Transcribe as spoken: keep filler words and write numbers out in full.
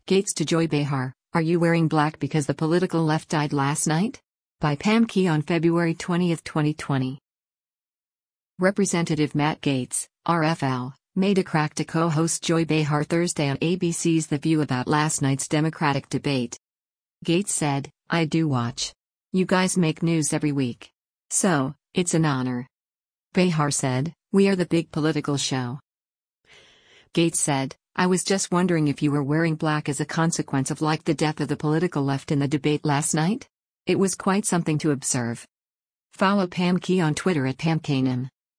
Gaetz to Joy Behar, Are You Wearing Black Because the Political Left Died Last Night? By Pam Key on February twentieth, twenty twenty. Representative Matt Gaetz, R F L, made a crack to co-host Joy Behar Thursday on A B C's The View about last night's Democratic debate. Gaetz said, I do watch. You guys make news every week. So, it's an honor. Behar said, We are the big political show. Gaetz said, I was just wondering if you were wearing black as a consequence of like the death of the political left in the debate last night? It was quite something to observe. Follow Pam Key on Twitter at Pam Kanem.